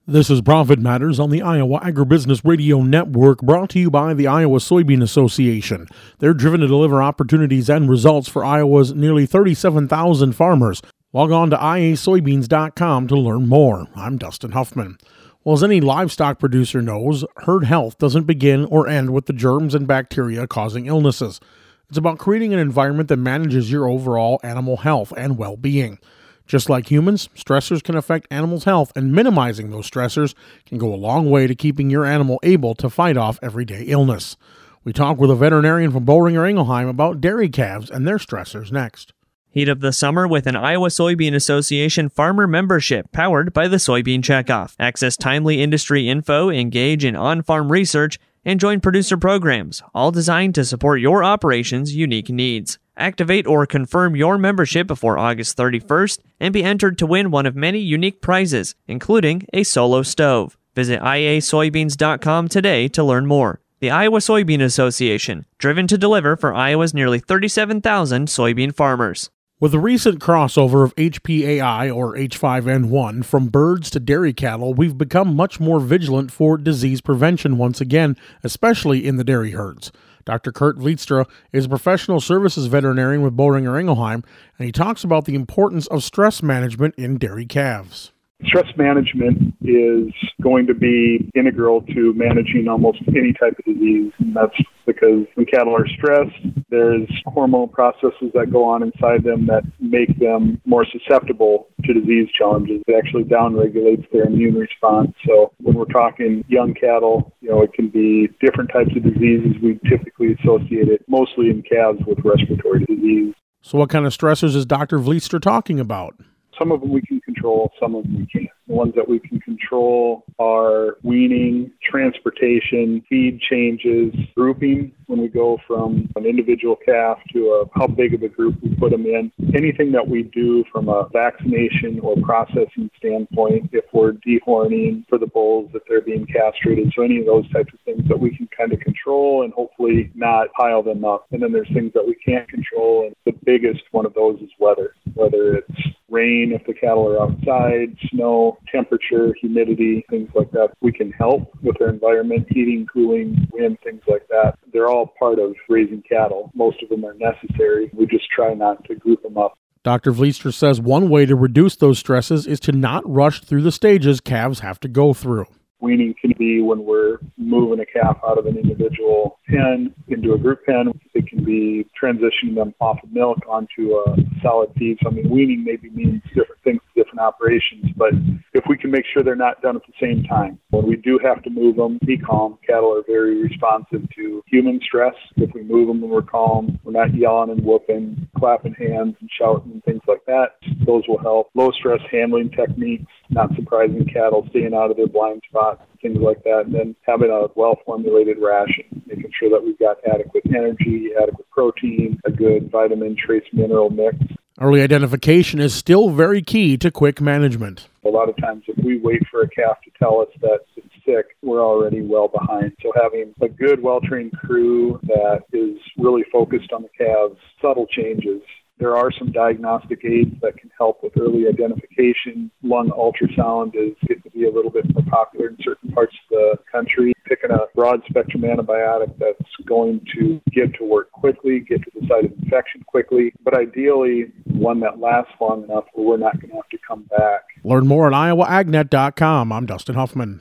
This is Profit Matters on the Iowa Agribusiness Radio Network, brought to you by the Iowa Soybean Association. They're driven to deliver opportunities and results for Iowa's nearly 37,000 farmers. Log on to iasoybeans.com to learn more. I'm Dustin Huffman. Well, as any livestock producer knows, herd health doesn't begin or end with the germs and bacteria causing illnesses. It's about creating an environment that manages your overall animal health and well-being. Just like humans, stressors can affect animals' health, and minimizing those stressors can go a long way to keeping your animal able to fight off everyday illness. We talk with a veterinarian from Boehringer-Ingelheim about dairy calves and their stressors next. Heat up the summer with an Iowa Soybean Association farmer membership powered by the Soybean Checkoff. Access timely industry info, engage in on-farm research, and join producer programs, all designed to support your operation's unique needs. Activate or confirm your membership before August 31st and be entered to win one of many unique prizes, including a solo stove. Visit iasoybeans.com today to learn more. The Iowa Soybean Association, driven to deliver for Iowa's nearly 37,000 soybean farmers. With the recent crossover of HPAI or H5N1 from birds to dairy cattle, we've become much more vigilant for disease prevention once again, especially in the dairy herds. Dr. Kurt Vlietstra is a professional services veterinarian with Boehringer-Ingelheim, and he talks about the importance of stress management in dairy calves. Stress management is going to be integral to managing almost any type of disease, and that's because when cattle are stressed, there's hormone processes that go on inside them that make them more susceptible to disease challenges. It actually downregulates their immune response. So when we're talking young cattle, it can be different types of diseases. We typically associate it mostly in calves with respiratory disease. So what kind of stressors is Dr. Vlietstra talking about? Some of them we can control, some of them we can't. The ones that we can control are weaning, transportation, feed changes, grouping when we go from an individual calf to how big of a group we put them in. Anything that we do from a vaccination or processing standpoint, if we're dehorning for the bulls, if they're being castrated. So any of those types of things that we can kind of control and hopefully not pile them up. And then there's things that we can't control, and the biggest one of those is weather, whether it's rain if the cattle are outside, snow, temperature, humidity, things like that. We can help with their environment, heating, cooling, wind, things like that. They're all part of raising cattle. Most of them are necessary. We just try not to group them up. Dr. Vlietstra says one way to reduce those stresses is to not rush through the stages calves have to go through. Weaning can be when we're moving a calf out of an individual pen into a group pen. It can be transitioning them off of milk onto a solid feed. So, weaning maybe means different things to different operations, but if we can make sure they're not done at the same time. When we do have to move them, be calm. Cattle are very responsive to human stress. If we move them when we're calm, we're not yelling and whooping, clapping hands and shouting and things like that. Those will help. Low stress handling techniques, not surprising cattle, staying out of their blind spots, things like that, and then having a well-formulated ration, making sure that we've got adequate energy, adequate protein, a good vitamin, trace mineral mix. Early identification is still very key to quick management. A lot of times if we wait for a calf to tell us that it's sick, we're already well behind. So having a good, well-trained crew that is really focused on the calves, subtle changes. There are some diagnostic aids that can help with early identification. Lung ultrasound is getting to be a little bit more popular in certain parts of the country. Picking a broad-spectrum antibiotic that's going to get to work quickly, get to the site of infection quickly, but ideally one that lasts long enough where we're not going to have to come back. Learn more at iowaagnet.com. I'm Dustin Huffman.